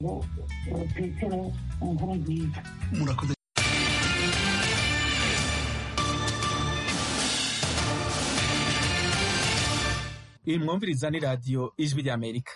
Petero Nkurunziza. Murakoze. Iyi mwumviriza ni radiyo Ijwi ry'Amerika.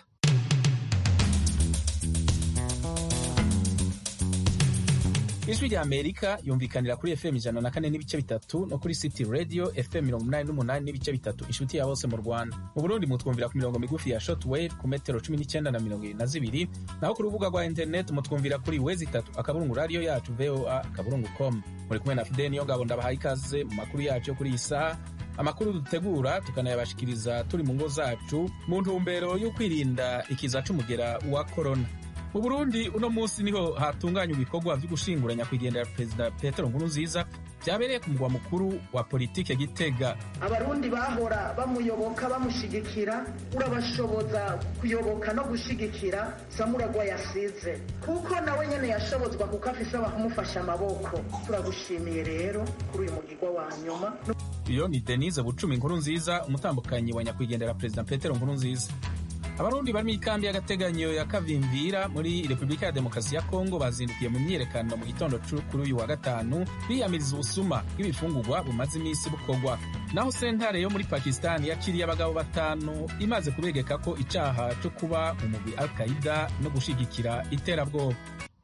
Ijwi ry'Amerika yumvikanira kuri FM 104.3 no kuri City Radio FM 88.3 inshuti ya bose mu Rwanda. Mu Burundi mutwumvira ku mirongo migufi ya shortwave ku metero 19 na 22, naho ku rubuga rwa internet mutwumvira kuri wezi3 radio yacu voa.com. Muri kumwe na Fideni yo ngabo ndabahaye ikaze mu makuru yacu kuri isa. Amakuru dutegura tukanayabashikiriza turi mu ngo zacu mu ntumbero yo kwirinda ikiza c'umugera wa corona. Mu Burundi uno munsi niho hatunganywa ibikorwa vyo gushingura nyakwigendera Perezida Petero Nkurunziza vyabereye ku mugwa mukuru wa politike Gitega. Abarundi bahora bamuyoboka bamushigikira, urabashoboza kuyoboka no gushigikira Samuragwa yasize, kuko nawe nyene yashobozwa kuko afise abakumufasha amaboko. Turagushimiye rero kuri uyu mugirwa wa nyuma. Iyo ni Denise Bucumi Nkurunziza, umutambukanyi wa nyakwigendera Perezida Petero Nkurunziza. Abarundi bari mw'ikambi y'agateganyo ya Kavimvira muri Republika ya Demokarasi ya Kongo bazindukiye mu myiyerekano mu gitondo kuri uyu wa gatanu biyamiriza ubusuma bw'ibifungurwa bumaze imisi bukorwa. Naho sentare yo muri Pakistan yakiriye abagabo 5 imaze kubegeka ko icaha cyo kuba mu mugwi Al-Qaeda no gushigikira iterabwoba.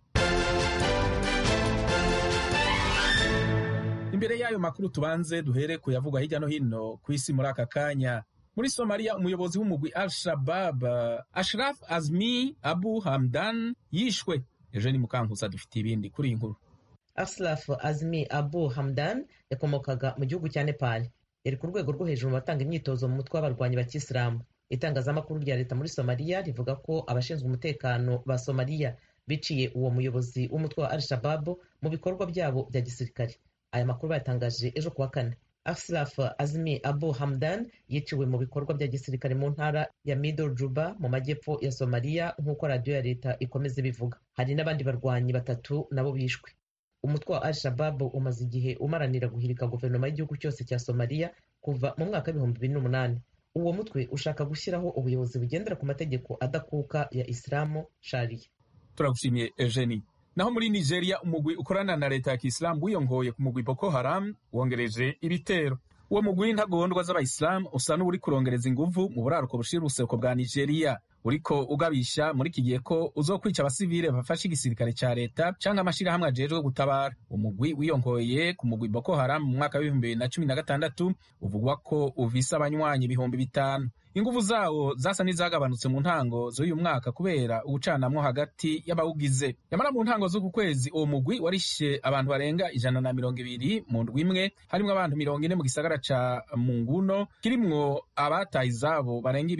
Imbere y'ayo makuru tubanze duhere kuyavugwa hirya no hino ku isi muri aka kanya. Muri Somalia umuyobozi w'umugwi Al-Shabaab Ashraf Azmi Abu Hamdan yishwe. Eugene Mukankusa dufite ibindi kuri iyi nkuru. Ashraf Azmi Abu Hamdan yakomokaga mu gihugu cya Nepal. Yari ku rwego rwo hejuru mu batanga imyitozo mu mutwe w'abarwanyi ba Kisilamu. Itangazamakuru rya leta muri Somalia rivuga ko abashinzwe umutekano ba Somalia biciye uwo muyobozi w'umutwe wa Al-Shabaab mu bikorwa byabo bya gisirikare. Aya makuru bayatangaje ejo kuwa kane. Ashraf Azmi Abu Hamdan yiciwe mu bikorwa bya gisirikare mu ntara ya Middle Juba mu majyepfo ya Somalia nk'uko radiyo ya leta ikomeza ibivuga. Hari n'abandi barwanyi 3 nabo bishwe. Umutwe wa Al-Shabaab umaze igihe umaranira guhirika guverinoma y'igihugu cyose cya Somalia kuva mu mwaka 2008. Uwo mutwe ushaka gushyiraho ubuyobozi bugendera ku mategeko adakuka ya Islamu Sharia. Turagushimiye Eugenie. Naho muri Nigeria umugwi ukorana na leta ya Kisilamu wiyongoye ku mugwi Boko Haram wongereje ibitero. Uwo mugwi ntagondwa z'abayisilamu usa n'uri kurongereza inguvu mu buraruko bushira ubuseruko bwa Nigeria, uriko ugabisha muri kigiye ko uzokwica abasivile bafashe igisirikare ca leta canke amashirahamwe ajejwe gutabara. Umugwi wiyongoye ku mugwi Boko Haram mu mwaka wa 2016 uvugwa ko uvisa abanywanyi 5,000. Inguvu zawo zasa n'izagabanutse mu ntango z'uyu mwaka kubera ubucanamwo hagati y'abawugize. Yamara mu ntango z'uku kwezi uwo mugwi warishe abantu barenga 120 mu ndwi imwe, harimwo abantu 40 mu gisagara ca Munguno kirimwo abataye izabo barenga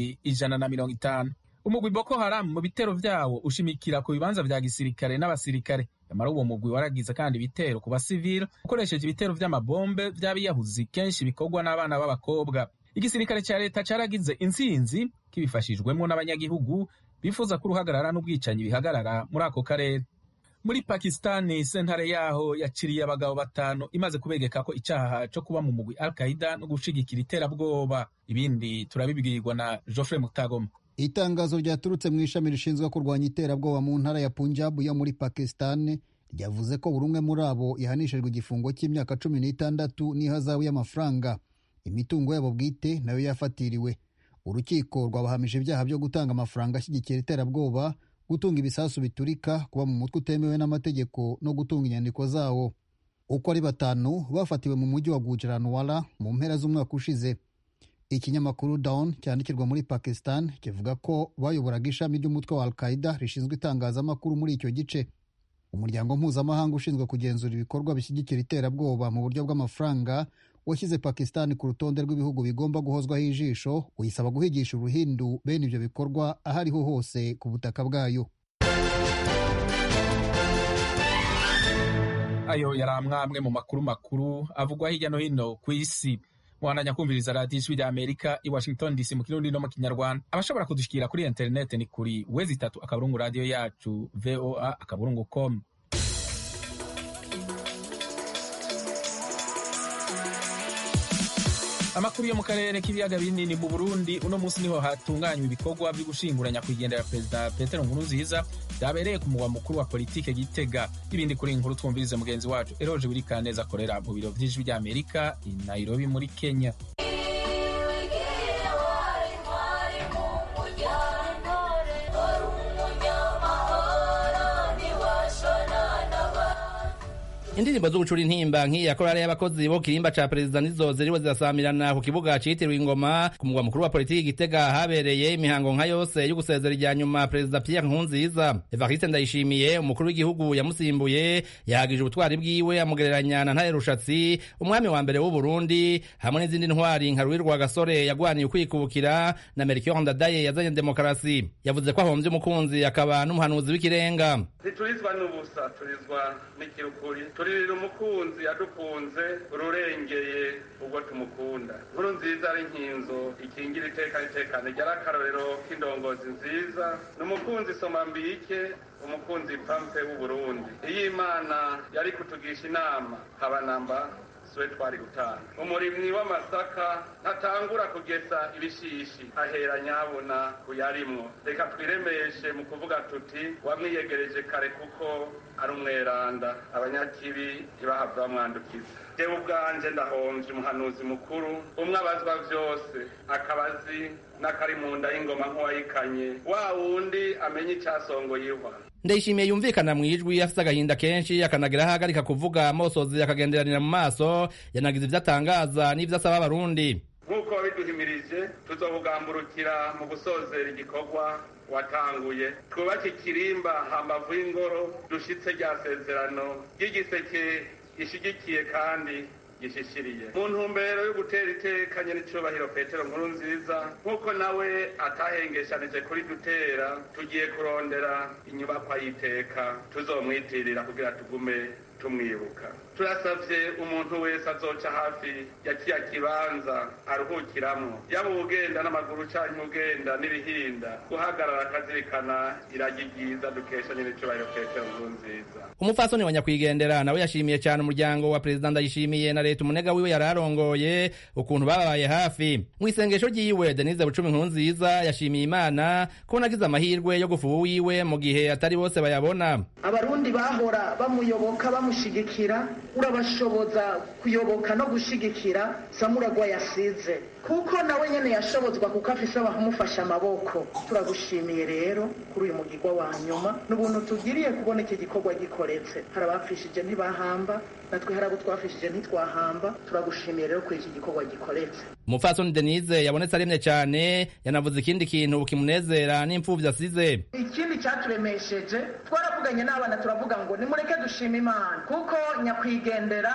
150. Umugwi Boko Haram mu bitero vyawo ushimikira ku bibanza vya gisirikare n'abasirikare. Yamara uwo mugwi waragize kandi ibitero ku basivile ukoresheje ibitero vy'amabombe vy'abiyahuzi kenshi bikorwa n'abana b'abakobwa. Igisirikare ca leta caragize intsinzi kibifashijwemo n'abanyagihugu bifuza ko uruhagarara n'ubwicanyi bihagarara muri ako karere. Muri Pakistani sentare yaho yakiriye abagabo 5 imaze kubegeka ko icaha cyo kuba mu mugwi Al-Qaeda no gushigikira iterabwoba. Ibindi turabibwirirwa na Geoffrey Mutagoma. Itangazo ryaturutse mu ishami rishinzwe kurwanya iterabwoba mu ntara ya Punjab yo muri Pakistan ryavuze ko buri umwe muri abo yahanishijwe igifungo cy'imyaka 16 n'ihazabu y'amafaranga. Imitungo yabo bwite nayo yafatiriwe. Urukiko rwabahamije ibyaha byo gutanga amafaranga ashyigikira iterabwoba, gutunga ibisasu biturika, kuba mu mutwe utemewe n'amategeko no gutunga inyandiko zawo. Uko ari 5 bafatiwe mu mujyi wa Gujranwala mu mpera z'umwaka ushize. Ikinyamakuru Dawn cyandikirwa muri Pakistan kivuga ko bayoboraga ishami ry'umutwe wa Al-Qaeda rishinzwe itangazamakuru muri icyo gice. Umuryango mpuzamahanga ushinzwe kugenzura ibikorwa bishyigikira iterabwoba mu buryo bw'amafaranga washyize Pakistan ku rutonde rw'ibihugu bigomba guhozwaho ijisho, uyisaba guhigisha uruhindu bene ibyo bikorwa ahariho hose ku butaka bwayo. Ayo yari amwe mu makuru avugwa hirya no hino ku isi. Mwananya kumviriza radiyo Ijwi ry'Amerika i Washington DC mu Kirundi no mu Kinyarwanda. Abashobora kudushikira kuri internet ni kuri wezi3 radio yacu voa.com. Amakuru yo mu karere k'ibiyaga binini mu Burundi, uno munsi niho hatunganywa ibikorwa byo gushingura nyakwigendera Perezida Petero Nkurunziza byabereye ku mugwa mukuru wa politike Gitega. Ibindi kuri inkuru twumvirize mugenzi wacu Eroje Burikaneza akorera mu biro vy'ijwi ry'Amerika i Nairobi muri Kenya. Indirimbo zo gucura intimba nk'iya korale y'abakozi bo kirimba ca perezida nizo ziriwe zirasamirana ku kibuga citiriwe Ingoma ku mugwa mukuru wa politiki Gitega, habereye imihango nka yose yo gusezera irya nyuma Perezida Pierre Nkurunziza. Evariste Ndayishimiye umukuru w'igihugu yamusimbuye yahagije ubutwari bwiwe amugereranya na Ntare Rushatsi, umwami wa mbere w'u Burundi, hamwe n'izindi ntwari nka Rwirwa Gasore yagwaniye ukwikubukira na Melchior Ndadaye yazanye demokarasi. Yavuze ko ahomvye umukunzi akaba n'umuhanuzi w'ikirenga. Ntiturizwa n'ubusa, turizwa n'ikirukuri. Turirira umukunzi yadukunze ururengeye ubwo tumukunda. Nkurunziza ari nkinzo ikingira itekane ry'akarorero k'indongozi nziza, n'umukunzi Somambike, umukunzi pampe w'u Burundi. Iyo Imana yari kutugisha inama habanamba swe twari gutanga. Umurimyi w'amasaka ntatangura kugesa ibishishi, ahera nyabona kuyarimwo. Reka twiremeshe mu kuvuga tuti wamwiyegereje kare kuko ari umweranda, abanyakibi ntibahava bamwandukiza. Jewe ubwanje ndahomvye umuhanuzi mukuru, umwe abazwa vyose, akabazi n'akari mu nda y'ingoma nk'uwayikanye, wa wundi amenye icasongoye ihwa. Ndayishimiye yumvikana mwijwi afite agahinda kenshi, akanagira ahagarika kuvuga amosozi akagenderanira mu maso, yanagize ivyo atangaza n'ivyo asaba abarundi. Nk'uko biduhimirije tuzobugamburukira mu gusozera igikorwa watanguye, twubake ikirimba hambavu y'ingoro, dushitse rya sezerano ry'igiseke gishigikiye kandi gishishiriye mu ntumbero yo gutera iteka nyir'icubahiro Petero Nkurunziza. Nk'uko nawe atahengeshanije kuri dutera, tugiye kurondera inyubakwa y'iteka tuzomwitirira kugira tugume tumwibuka. Turasavye umuntu wese azoca hafi ya kiya kibanza aruhukiramwo, yaba ugenda n'amaguru canke ugenda n'ibihinda, guhagarara akazirikana iragi ryiza dukesha nyir'icubahiro Petero Nkurunziza. Umupfasoni wa nyakwigendera nawe yashimiye cyane umuryango wa Perezida Ndayishimiye na leta umunega wiwe yararongoye ukuntu babaye hafi. Mu isengesho ryiwe Denise Bucumi Nkurunziza yashimiye Imana ko nagize amahirwe yo gufuha wiwe mu gihe atari bose bayabona. Abarundi bahora bamuyoboka bamushigikira, urabashoboza kuyoboka no gushigikira Samuragwa yasize, kuko nawe nyene yashobozwa kuko afise abamufasha amaboko. Turagushimiye rero kuri uyu mugirwa wa nyuma, n'ubuntu tugiriye kubona iki gikorwa gikoretse. Hari abapfishije ntibahamba, natwe hari abo twafishije ntitwahamba. Turagushimiye rero kuri iki gikorwa gikoretse. Umupfasoni Denise yabonetse aremye cyane, yanavuze ikindi kintu kimunezera n'imfuvyi asize. Ikindi cyaturemesheje, twaravuganye n'abana turavuga ngo nimureke dushima Imana, kuko nyakwigendera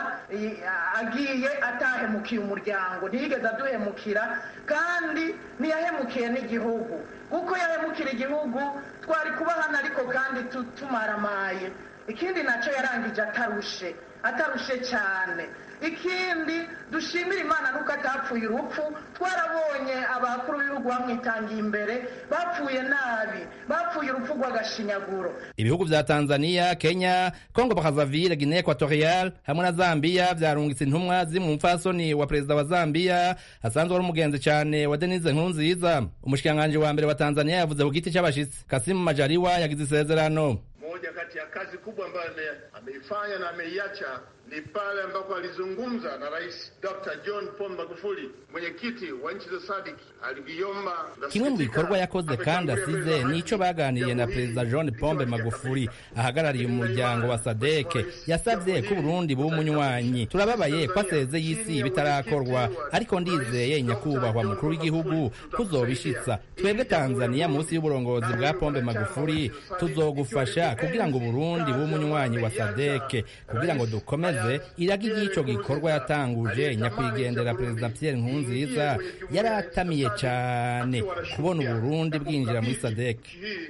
agiye atahemukiye umuryango, ntiyigeze aduhemukira kandi ntiyahemukiye n'igihugu. Kuko yahemukira igihugu twari kuba hano ariko kandi tumaramaye. Ikindi naco yarangije atarushe cyane. Ikindi dushimira Imana nuko atapfuye urupfu. Twarabonye abakuru b'ibihugu bamwitangiye imbere, bapfuye nabi, bapfuye urupfu rw'agashinyaguro. Ibihugu vya Tanzania, Kenya, Congo Brazzaville, Guinea Equatorial hamwe na Zambia vyarungitse intumwa zimwe umupfasoni wa perezida wa Zambia asanzwe ari umugenzi cyane wa Denise Nkurunziza. Umushikiranganji wa mbere wa Tanzania yavuze ku giti c'abashitsi. Kassim Majaliwa yagize isezerano. Moja kati ya kazi kubwa ambayo ameifanya na ameiacha ni pale ambapo alizungumza na Rais Dr. John Pombe Magufuli, mwenyekiti wa nchi za SADC. Aliviomba kimwe mu bikorwa yakoze kandi asize nico baganiriye na Perezida John Pombe Magufuli ahagarariye umuryango wa SADC. Yasavye ko Burundi bumunywanyi. Turababaye ko aseze y'isi bitarakorwa, ariko ndizeye nyakubahwa mukuru w'igihugu kuzobishitsa. Twebwe Tanzania munsi y'uburongozi bwa Pombe Magufuli tuzogufasha kugira ngo Burundi bumunywanyi wa SADC, kugira ngo dukomeze iragi ry'ico gikorwa yatanguje nyakwigendera Perezida Pierre Nkurunziza. Yaratamiye cyane kubona Burundi bwinjira muri SADC.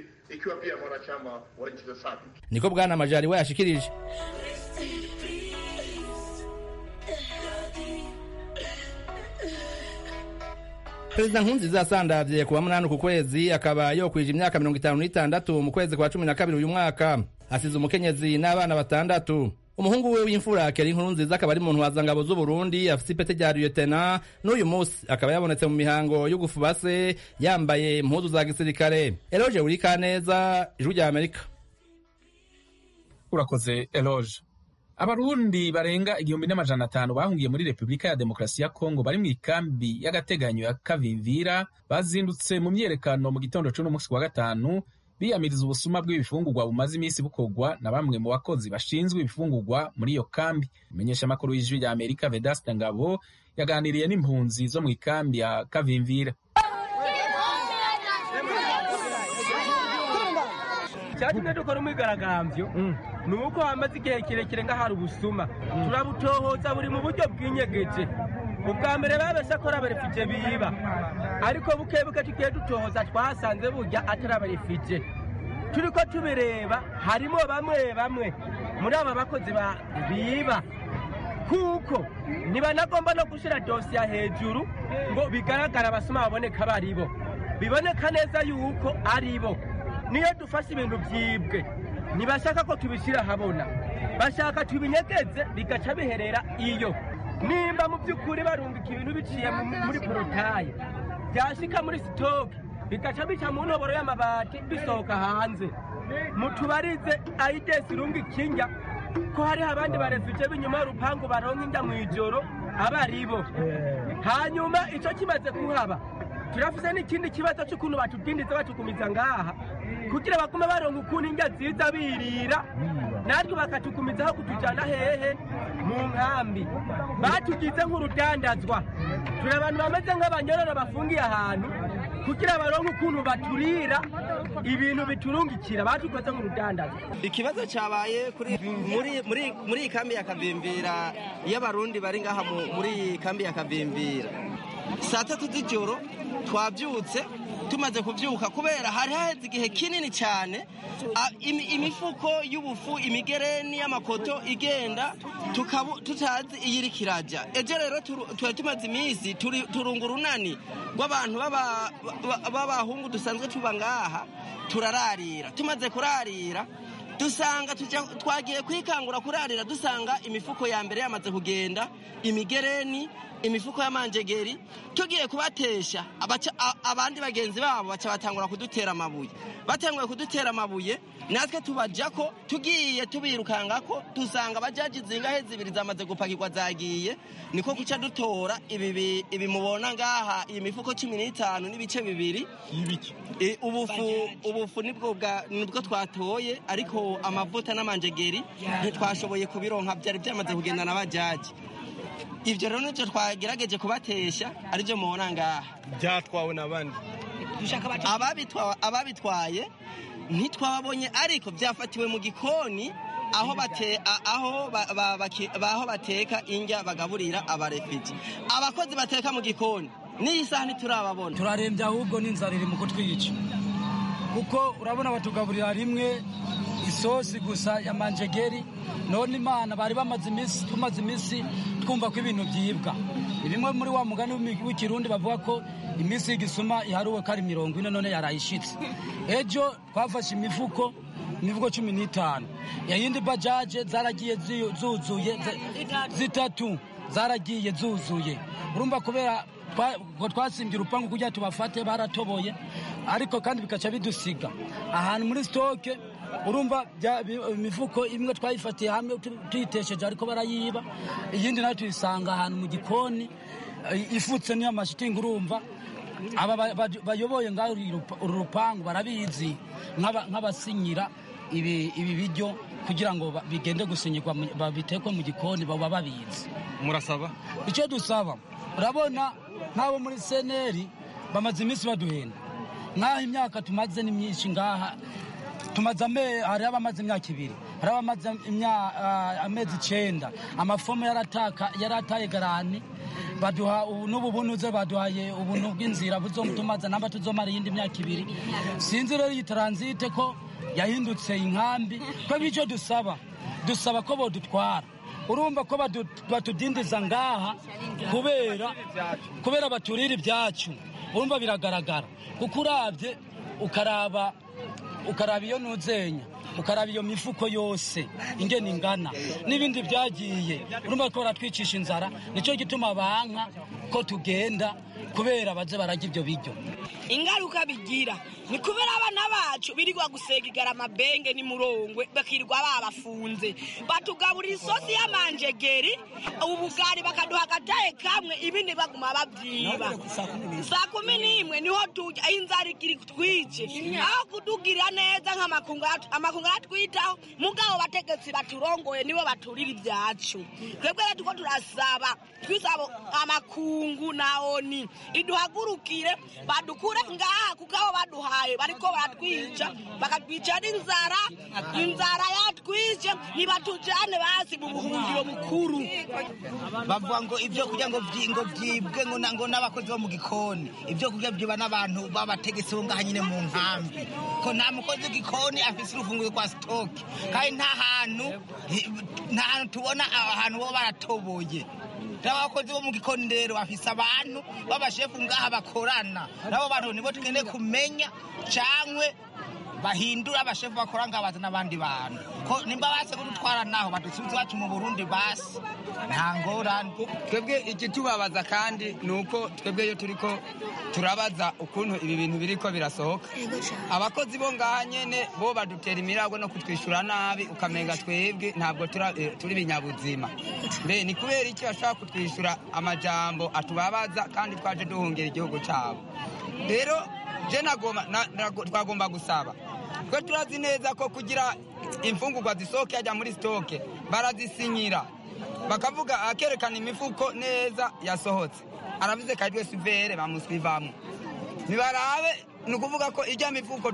Niko Bwana Majaliwa yashikirije. Perezida Nkurunziza asandavye kuwa 8 ku kwezi, akaba yokwije imyaka 56 mu kwezi kwa 12 uyu mwaka. Asize umukenyezi n'abana 6. umuhungu we w'imfura Keri Nkurunziza akaba ari mu ntwazangabo z'u Burundi afise ipete rya lieutenant n'uyu munsi akaba yabonetse mu mihango yo gufuba se yambaye impuzu za gisirikare. Eloge Urikaneza, Ijwi rya Amerika. Urakoze Eloge. Abarundi barenga 1,500 bahungiye muri Republika ya Demokarasi ya Kongo bari mu ikambi y'agateganyo ya Kavimvira bazindutse mu myerekano mu gitondo c'uno munsi wa gatanu biyamiriza ubusuma bw'ibifungurwa bumaze iminsi bukorwa na bamwe mu bakozi bashinzwe ibifungurwa muri iyo kambi. Menyesha makuru y'Ijwi rya Amerika Vedaste Ngabo yaganiriye n'impunzi zo mu ikambi ya Kavimvira. Cyatumye dukora umwigaragambyo nuko hamaze igihe kirekire ngahari ubusuma turabutohoza buri mu buryo bw'inyegeje. Ubwa mbere babesha ko abarefije biba ariko bukebuke tugiye dutohoza twasanze burya atari abarefije. Turiko tubireba harimo bamwe muri aba bakozi biba kuko ntibanagomba no gushira dosiye hejuru ngo bigaragara abasuma baboneka baribo biboneka neza yuko aribo. Niyo dufashe ibintu byibwe ntibashaka ko tubishyira habona, bashaka tubinyegeze bigaca biherera iyo. Nimba mu by'ukuri barungika ibintu biciye muri porotaye byashika muri sitoke bigaca bica mu ntoboro y'amabati bisohoka hanze, mutubarize ayidesi irungika injya ko hariho abandi barefuje b'inyuma y'urupangu baronka injya mu ijoro abaribo. Hanyuma icyo kimaze kuhaba turafise n'ikindi kibazo cy'ukuntu batudindiza batukumiza ngaha kugira bagume baronka ukuntu injya nziza birira natwe bakatukumizaho kutujyana hehe mu nkambi. Batugize nk'urudandazwa, turi abantu bameze nk'abanyororo bafungiye ahantu kugira baronke ukuntu baturira ibintu biturungikira, batukoze nk'urudandazwa. Ikibazo cyabaye muri iyi kambi ya Kavimvira y'abarundi bari ngaha muri kambi ya Kavimvira saa 3 z'ijoro twabyutse. Tumaze kubyuka kubera hari haheze igihe kinini cyane imifuko y'ubufu imigereni y'amakoto igenda tutazi iyiri kirajya. Ejo rero tuba tumaze iminsi turunga urunani rw'abantu b'abahungu dusanzwe tuba ngaha turararira. Tumaze kurarira dusanga twagiye kwikangura kurarira dusanga imifuko ya mbere yamaze kugenda, imigereni, imifuko y'amanjegeri. Tugiye kubatesha abandi bagenzi babo baca batangura kudutera amabuye. Batanguye kudutera amabuye natwe tubajako tugiye tubirukangako dusanga bajaji zingahe zibiri zamaze gupakirwa zagiye. Niko kuca dutora ibi mubona ngaha iyi mifuko 15 n'ibice bibiri. Ubufu nibwo twatoye ariko amavuta n'amanjegeri ntitwashoboye kubironka, byari byamaze kugenda na bajaji. Ivyo rero nivyo twagerageje kubatesha arivyo mubona ngaha. Byatwawe n'abandi ababitwaye ntitwababonye ariko byafatiwe mu gikoni aho bateka indya bagaburira abarefiji. Abakozi bateka mu gikoni n'iyi saha ntiturababona. Turarembye ahubwo n'inzara iri mu kutwica kuko urabona batugaburira rimwe isosi gusa ya manjegeri. None Imana bari tumaze iminsi twumva ko ibintu byibwa. Bimwe muri wa mugani w'ikirundi bavuga ko iminsi y'igisuma iharuwe kari 40 none yarayishitse. Ejo twafashe imifuko 15 yayindi bajaje zaragiye zuzuye zitatu zaragiye zuzuye. Urumva kubera twasimbye urupangu kugira tubafate baratoboye ariko kandi bikaca bidusiga ahantu muri stoke. Urumva imifuko imwe twayifatiye hamwe tuyitesheje ariko barayiba, iyindi nayo tuyisanga ahantu mu gikoni ifutse niyo amashitingi. Urumva aba bayoboye ngaho urupangu barabizi nk'abasinyira ibi biryo kugira ngo bigende gusinyirwa babitekwe mu gikoni baba babizi. Murasaba icyo dusaba, urabona nk'abo muri seneri bamaze iminsi baduhenda nk'aho imyaka tumaze ni myinshi ngaha. Hari abamaze imyaka 2, hari abamaze amezi 9. Amafomu yarataye garani baduha n'ubu bunuze baduhaye ubuntu bw'inzira buzomutumaza namba tuzomara iyindi myaka 2. Sinzi rero iyi transite ko yahindutse inkambi. Ko bico dusaba ko bodutwara. Urumva ko batudindiza ngaha kubera baturira ibyacu. Urumva biragaragara kuko uravye ukaraba ukaraba iyo nuzenya ukaraba iyo mifuko yose ingene ingana n'ibindi byagiye urumva ko baratwicisha inzara nicyo gituma banka ko tugenda kubera baze barajya ibyo biryo. Ingaruka bigira ni kubera abana bacu birirwa gusegigara amabenge n'imurongwe bakirirwa babafunze, batugaburira isosi y'amanjegeri ubugari bakaduha agataye kamwe, ibindi baguma babyiba. Saa 11 niho tujya inzara ikiri twice, aho kudugira neza nk'amakungu atwitaho, mugabo bategetsi baturongoye nibo baturira ibyacu. Twebwe rero tuko turasaba twisaba amakungu naoni iduhagurukire badukure ngaha kuko abo baduhaye bariko baratwica bakatwica inzara yatwice nibatujane basi mu buhungiro bukuru. Bavuga ngo ibyo kurya ngo byibwe ngo n'abakozi bo mu gikoni, ibyo kurya byiba n'abantu babategetse bo ngaha nyine mu nkambi, ko nta mukozi w'igikoni afise urufunguzo kwa stock, kandi nta hantu tubona ahantu bo baratoboye. N'abakozi bo mu gikoni rero bafise abantu b'abashefu ngaha bakorana, nabo bantu nibo tugende kumenya cankwe bahindura abashefu bakora ngabaza n'abandi bantu ko nimba base gutwara naho badusubiza bacu mu Burundi basi nta ngorane. Twebwe ikitubabaza kandi nuko twebwe iyo turiko turabaza ukuntu ibi bintu biriko birasohoka, abakozi bo ngaha nyene bo badutera imirago no kutwishura nabi, ukamenga twebwe ntabwo turi binyabuzima. Mbe ni kubera iki bashaka kutwishura amajambo atubabaza kandi twaje duhungera igihugu cyabo? Rero je twagomba gusaba ko turazi neza ko kugira imfungurwa zisohoke ajya muri stoke barazisinyira bakavuga akerekana imifuko neza yasohotse, aravuze kaje sivere bamusivamo nibarabe nukuvuga ko ijya mifuko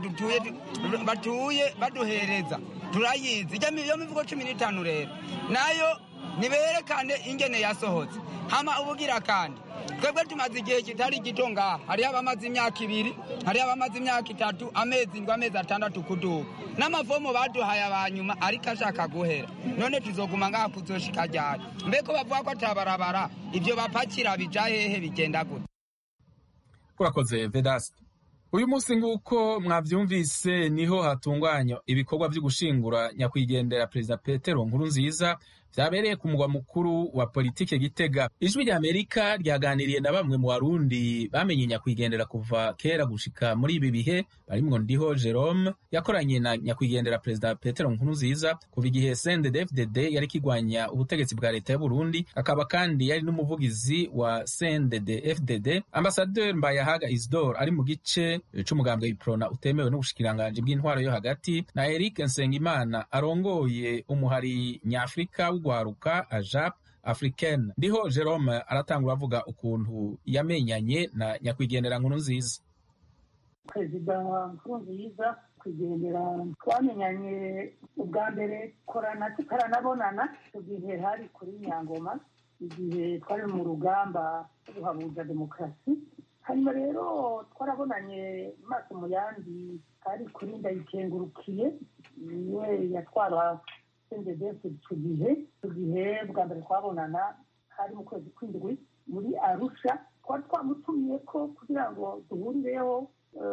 batuye baduhereza turayizi ijya mifuko 15 rero nayo niberekane ingene yasohotse. Hama ubugira kandi twebwe tumaze igihe kitari gito ngaha, hariho abamaze imyaka 2, hariho abamaze imyaka 3, amezi 6 kuduka n'amavomo baduhaye abanyuma ariko ashaka guhera. None tuzoguma ngaha kuzoshika ryari? Mbeko bavuga ko atabarabara ibyo bapakira bija hehe bigenda gute? Urakoze Vedaste. Uyu munsi nguko mwavyumvise niho hatunganywa ibikorwa byo gushingura nyakwigendera Perezida Petero Nkurunziza vyabereye ku mugwa mukuru wa politike Gitega. Ijwi rya Amerika ryaganiriye na bamwe mu Barundi bamenye nyakwigendera kuva kera gushika muri ibi bihe, barimwo Ndiho Jerome yakoranye na nyakwigendera Perezida Petero Nkurunziza kuva igihe CNDD-FDD yari kigwanya ubutegetsi bwa leta y'u Burundi, akaba kandi yari n'umuvugizi wa CNDD-FDD. Ambassadeur Mbayahaga Isidore ari mu gice c'umugambwe w'iprona utemewe n'ubushikiranganje bw'intwaro yo hagati, na Eric Nsengimana arongoye umuhari nyafrika w'ugwaruka AJAP Africaine. Ndiho Jerome aratangura avuga ukuntu yamenyanye na nyakwigendera Nkurunziza. Perezida Nkurunziza kwigendera twamenyanye ubwa mbere korana tukaranabonana igihe hari kuri Nyangoma, igihe twari mu rugamba ruhabuza demokarasi. Hanyuma rero twarabonanye maso mu yandi hari kuri Ndayikengurukiye, niwe yatwara icyo gihe bwa mbere twabonana hari mu kwezi kw'indwi muri Arusha. Twari twamutumiye ko kugira ngo duhurireho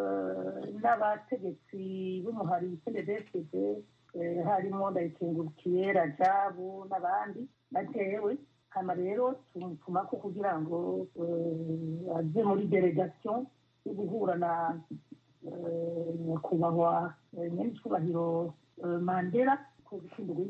n'abategetsi b'umuhari CNDD-FDD, harimo Ndayikengurukiye, Rajabu n'abandi natewe. Hama rero tumutumako kugira ngo aje muri delegation yo guhura na nyakubahwa nyenicubahiro Mandela kw'indwi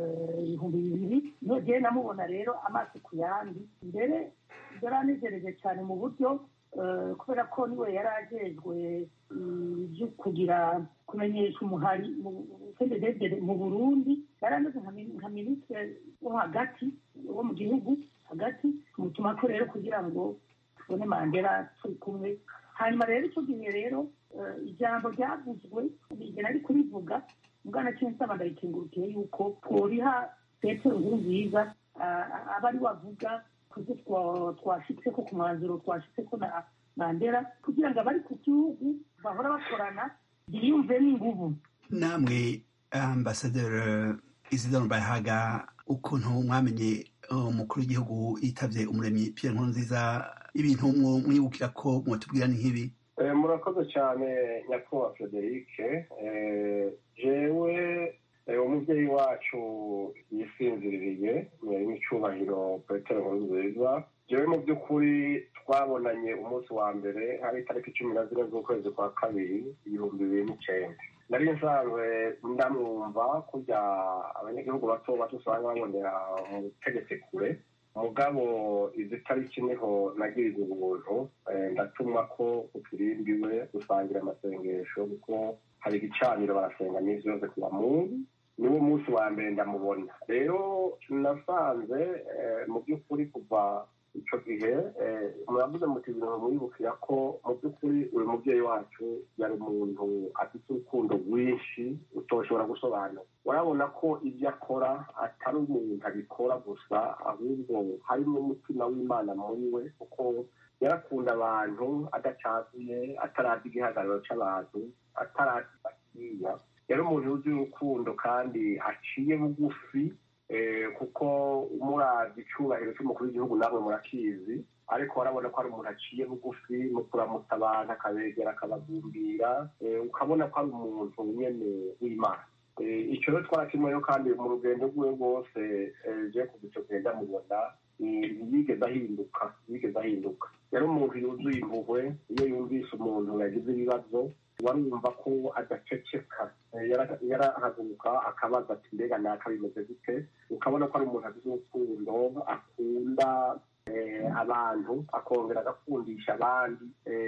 2000. Niho je namubona rero amaso ku yandi, mbere yaranezereje cyane mu buryo kubera ko niwe yarajejwe byo kugira kumenyesha umuhari mu Burundi, yarameze nka minisitiri wo hagati wo mu gihugu hagati. Tumutuma ko rero kugira ngo tubone Mandela turi kumwe. Hanyuma rero icyo gihe rero ijambo ryavuzwe nigena ari kurivuga mugana cyensaba Ndayikengurukiye yuko tworiha Petero Nkurunziza abari wavuga kuko twashitse ko ku mwanzuro twashitse ko na Mandela kugira ngo abari ku gihugu bahora bakorana biyumve n'inguvu. Namwe Ambassadeur Isidore Mbayahaga, ukuntu mwamenye umukuru w'igihugu yitavye umuremyi Pierre Nkurunziza, ibintu mwibukira ko mwotubwira ni nk'ibi? murakoze cyane nyakubahwa Frederic. Jewe umubyeyi wacu yisinziririye n'icyubahiro Petero Nkurunziza, jewe mu by'ukuri twabonanye umunsi wa mbere hari itariki 14 z'ukwezi kwa kabiri 2009. nari nsanzwe ndamwumva kurya abanyagihugu bato bato usanga babonera mu butegetsi kure, mugabo izi tariki niho nagiriza ubuntu ndatumwa ko ukirimbiwe gusangira amasengesho kuko hari igicaniro barasenga n'ivyo yose kuwa Mungu. Niwo munsi wa mbere ndamubona rero nasanze mu by'ukuri kuva ico gihe muravuze muti ibintu mwibukira ko mu by'ukuri uyu mubyeyi wacu yari umuntu afite urukundo rwinshi utoshobora gusobanura. Urabona ko ibyo akora atari umuntu abikora gusa, ahubwo harimo umutima w'Imana muri we, kuko yarakunda abantu adacazuye, atarazi igihagararo c'abantu, atarazi bakiya. Yari umuntu uzi urukundo kandi aciye bugufi, kuko umuravye icubahiro c'umukuru w'igihugu namwe murakizi, ariko warabona ko ari umuntu aciye bugufi mu kuramutsa abantu, akabegera, akabagumbira, ukabona ko ari umuntu nyene w'Imana. Ico rero twarakimweyo kandi mu rugendo rwiwe rwose je kuva ico gihe ndamubona yigeze ahinduka. Yari umuntu yuzuye impuhwe. Iyo yumvise umuntu yagize ibibazo warumva ko adaceceka, yarahaguruka akabaza ati mbega naka bimeze gute. Ukabona ko ari umuntu afite urukundo, akunda abantu, akongera agakundisha abandi.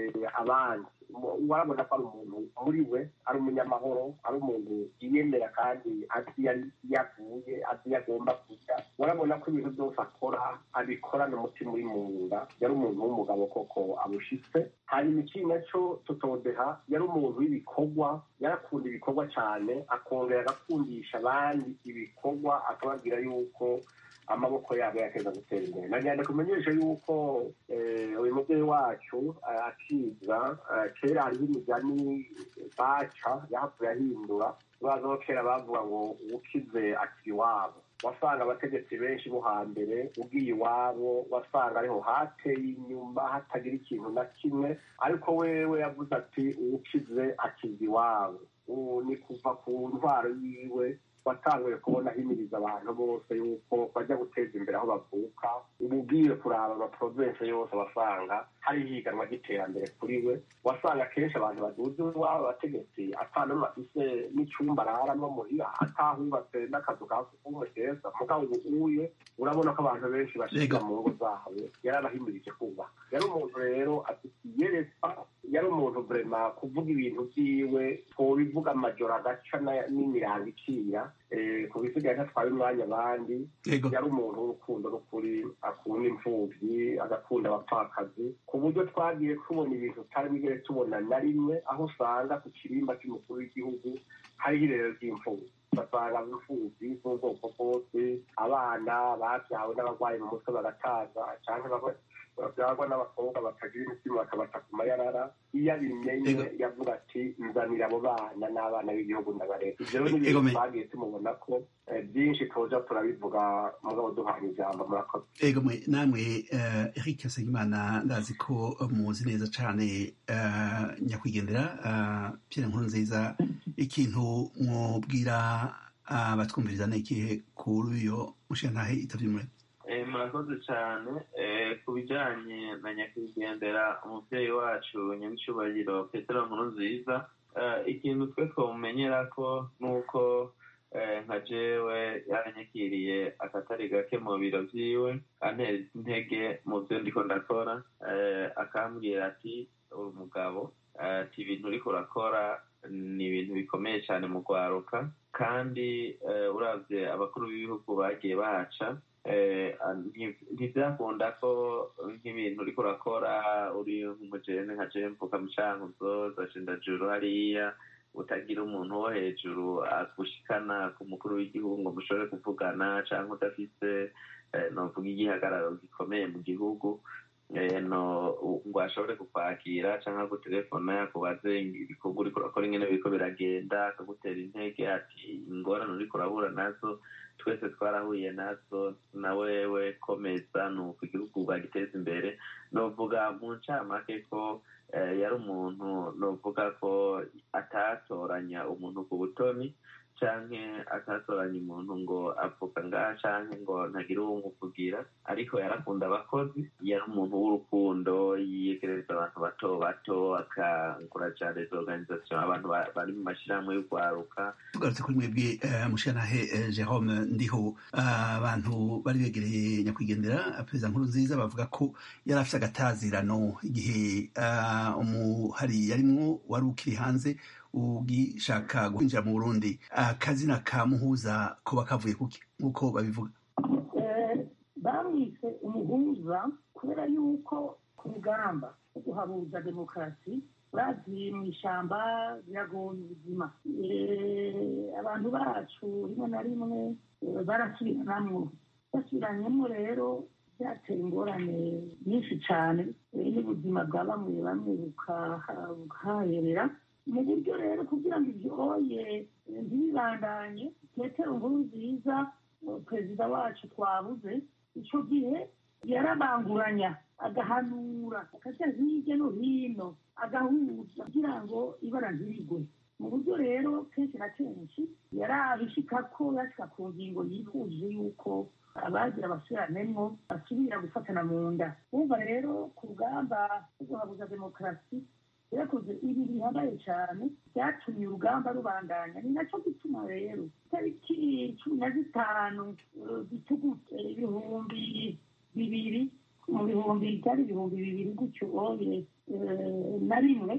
Warabona ko ari umuntu muri we ari umunyamahoro, ari umuntu yiyemera kandi azi yavuye, azi yagomba kujya. Warabona ko ibintu byose akora abikorana umutima uri mu nda. Yari umuntu w'umugabo koko abushitse. Hanyuma ikindi naco tutodeha, yari umuntu w'ibikorwa, yarakunda ibikorwa cyane, akongera agakundisha abandi ibikorwa, akababwira yuko amaboko yabo yakeza gutera imbere. Nagenda kumenyesha yuko uyu mubyeyi wacu akiza kera hariho imigani baca yahavuye ahindura. Baza ko kera bavuga ngo ukize akiri iwabo. Wasanga abategetsi benshi bo hambere ugiye iwabo wasanga ariho hateye inyuma hatagira ikintu na kimwe, ariko wewe yavuze ati ukize akiza iwabo. Ni kuva ku ntwaro yiwe watanguye kubona ahimiriza abantu bose yuko bajya guteza imbere aho bavuka. Ubu ugiye kuraba amaprovensi yose wasanga hari higanwa ry'iterambere kuri we. Wasanga kenshi abantu baduze iwabo abategetsi atanu bafise n'icyumba araramo muhira, atahubatse n'akazu ka sugumwe keza. Mugabo ubuye urabona ko abantu benshi bashika mu ngo zabo. Yarabahimirije kuba. Yari umuntu rero atiyereka, yari umuntu vrema kuvuga ibintu byiwe twobivuga amajoro agaca n'imirango iciya, kubisigaye ntatwara umwanya abandi. Yari umuntu w'urukundo n'ukuri, akunda imfuvyi, agakunda abapfakazi, ku buryo twagiye tubona ibintu tutari bigere tubona na rimwe, aho usanga ku kirimba cy'umukuru w'igihugu hariho irero ry'imfuvyi. Basanga imfuvyi z'ubwoko bwose, abana bavyawe n'abarwayi mu mutwe bagataza, canke bavyagwa n'abakobwa batagira imitima bakabata ku mayarara. Iyo abimenye yavuga ati nzanira abo bana n'abana b'igihugu ndabareka. Ivyo rero ni ibintu twagiye tumubona ko byinshi tuza turabivuga mugabo duhanye ijambo. Murakoze. Egomwe namwe Eric Nsengimana, ndazi ko muzi neza cane nyakwigendera Pierre Nkurunziza. Ikintu mwobwira abatwumviriza n'ikihe kuri uyo mushiyantahe itavye muri? Murakoze cyane. Ku bijyanye na nyakwigendera umubyeyi wacu nyamicubahiro Petero Nkurunziza, ikintu twe twomumenyera ko nuko nka jewe yaranyakiriye akatari gake mu biro vyiwe, antera intege mu vyo ndiko ndakora, akambwira ati uri umugabo, ati ibintu uriko urakora ni ibintu bikomeye cyane mu rwaruka, kandi uravye abakuru b'ibihugu bagiye bahaca, ntivyakunda ko nk'ibintu uriko urakora uri nk'umujene nka jewe mvuka mu Cankuzo za Cendajuru hariya, utagira umuntu wo hejuru agushikana ku mukuru w'igihugu ngo mushobore kuvugana, canke udafise novuga igihagararo gikomeye mu gihugu. ngo ashobore kukwakira cyangwa gutelefona yakubaze ibikorwa uriko urakora ingene biriko biragenda akagutera intege ati ingorane uriko urahura nazo twese twarahuye nazo na wewe komeza nuko igihugu bagiteza imbere. Novuga mu ncamake ko yari umuntu novuga ko atatoranya umuntu ku butoni canke atatoranya umuntu ngo avuga ngaha canke ngo ntagire uwo umuvugira, ariko yarakunda abakozi, yari umuntu w'urukundo, yiyegereza abantu bato bato, akankuraja les organisations, abantu bari mu mashirahamwe y'urwaruka. Tugarutse kuri mwebwe mushanahe Jerome Ndiho, abantu bari begereye nyakwigendera perezida Nkurunziza bavuga ko yari afise agatazirano igihe umuhari yarimwo wari ukiri hanze ugishaka kwinjira mu Burundi. Akazina ka Muhuza ko bakavuye kuki nk'uko babivuga? Bamwise umuhuza kubera yuko ku rugamba rwo guhabuza demokarasi bagiye mu ishyamba biragoye ubuzima. Abantu bacu rimwe na rimwe basubiranyemo rero byateye ingorane nyinshi cyane, n'ubuzima bwa bamwe bamwe bukahaherera mu buryo rero kugira ngo ibyoye ntibibandanye. Petero Nkurunziza perezida wacu twabuze icyo gihe yarabanguranya, agahanura, akajya hirya no hino, agahuza kugira ngo ibara ntirigwe. Mu buryo rero kenshi na kenshi yarabishika ko yashika ku ngingo yifuje yuko abagira abasubiranemo basubira gufatana mu nda. Urumva rero ku rugamba rwo guhabuza demokarasi yakoze ibi bihambaye cyane, byatumye urugamba rubandanya. Ni nacyo gituma rero tariki 15 Gitugutu ibihumbi bibiri gutyo na rimwe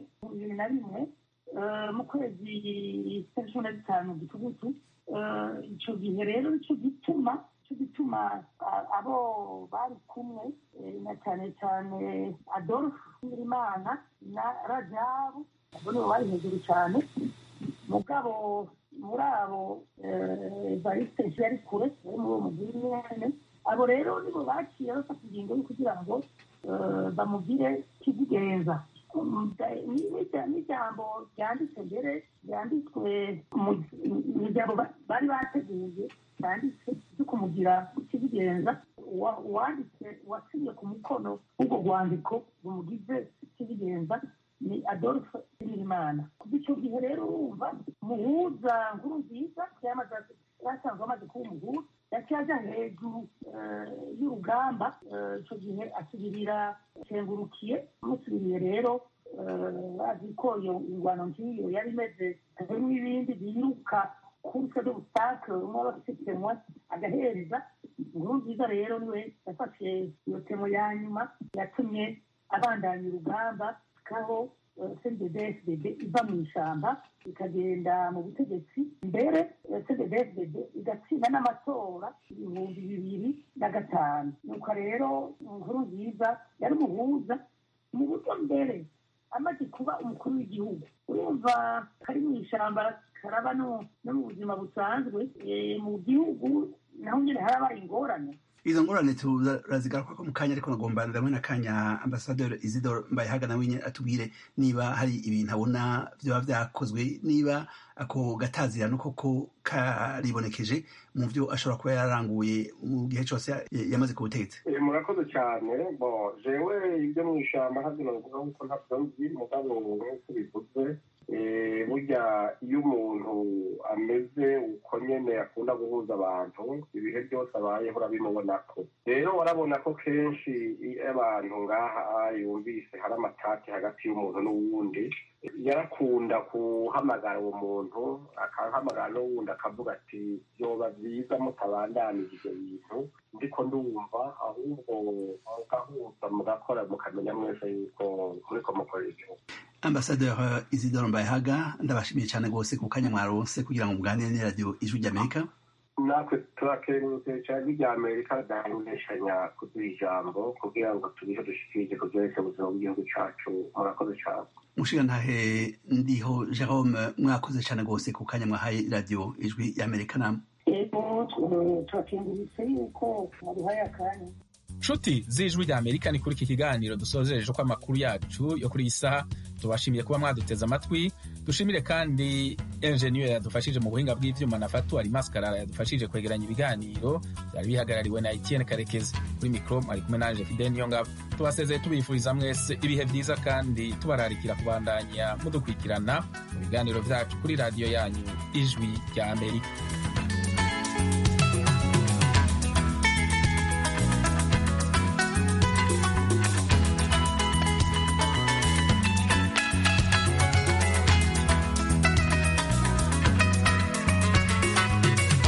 mu kwezi 15 Gitugutu, icyo gihe rero nicyo gituma abo bari kumwe na cyane cyane Adolphe Ngirimana na Rajabu, abo nibo bari hejuru cyane. Mugabo muri abo Evariste yari kure, muri uwo mugiri nyene. Abo rero nibo baciye bafata ingingo yo kugira ngo bamugire kizigenza. N'ijambo ryanditse mbere, ryanditswe mu ijambo bari bateguye, ryanditse ryo kumugira kizigenza. Uwanditse wasinye ku mukono w'ubwo rwandiko rumugize kizigenza ni Adolphe Ngirimana. Kuva icyo gihe rero urumva Muhuza Nkurunziza yasanzwe amaze kuba umuhuza, yaciye aja hejuru y'urugamba. Icyo gihe asubirira Kengurukiye. Amusubiriye rero bazi ko iyo ingwano ngiyo yari imeze n'ibindi biruka kuri fede obstacle, umwe aba afite temwe agahereza. Nkurunziza rero niwe yafashe iyo temo ya nyuma yatumye abandanya urugamba kaho CNDD-FDD iva mu ishyamba ikagenda mu butegetsi. Mbere CNDD-FDD igatsinda n'amatora 2005. Nuko rero Nkurunziza yari umuhuza mu buryo mbere amaze kuba umukuru w'igihugu. Urumva kari mu ishyamba karaba no mu buzima busanzwe mu gihugu naho nyine harabaye ingorane. Izo ngorane turazigaruka ko mu kanya, ariko nagomba ndamwe na kanya Ambassadeur Isidore Mbayahaga nawe nyine atubwire niba hari ibintu abona vyoba vyakozwe, niba ako gatazirano koko karibonekeje mu vyo ashobora kuba yaranguye mu gihe cyose yamaze ku butegetsi. Murakoze cyane. Jewe ibyo mu ishamba havyo navuga ko ntabwo nzi, mugabo nk'uko bivuze burya iyo umuntu ameze uko nyene akunda guhuza abantu, ibihe byose abayeho urabimubonako. Rero warabona ko kenshi abantu ngaha yumvise hari amatati hagati y'umuntu n'uwundi, yarakunda kuhamagara uwo muntu, akahamagara n'uwundi akavuga ati vyoba vyiza mutabandanije ivyo bintu ndiko ndumva, ahubwo mugahuza mugakora mukamenya mwese yuko muriko mukorera igihugu. Ambassadeur Isidore Mbayahaga, ndabashimiye cyane rwose ku kanya mwaronse kugira ngo muganire na radio Ijwi ry'Amerika. Natwe turakengurutse cyane Ijwi ry'Amerika ryarundeshanya kuduha ijambo kugira ngo tubihe dushikirije ku vyerekeye ubuzima bw'igihugu cacu. Murakoze cyane. Mushigantahe Ndiho Jerome, mwakoze cyane rwose ku kanya mwahaye radio Ijwi ry'Amerika. Namwe turakengurutse yuko mwaduhaye akanya. nshuti z'ijwi rya Amerika, ni kuri iki kiganiro dusozereje ko amakuru yacu yo kuri iyi saha. Tubashimiye kuba mwaduteze amatwi. Dushimire kandi engineer yadufashije mu buhinga bw'ivyuma na Fatu Alimas Karara yadufashije kwegeranya ibiganiro byari bihagarariwe na Etienne Karekezi. Kuri micro ari kumwe nanje Fidel Niyongabo. Tubasezeye tubifuriza mwese ibihe byiza kandi tubararikira kubandanya mudukurikirana mu biganiro byacu kuri radio yanyu Ijwi rya Amerika.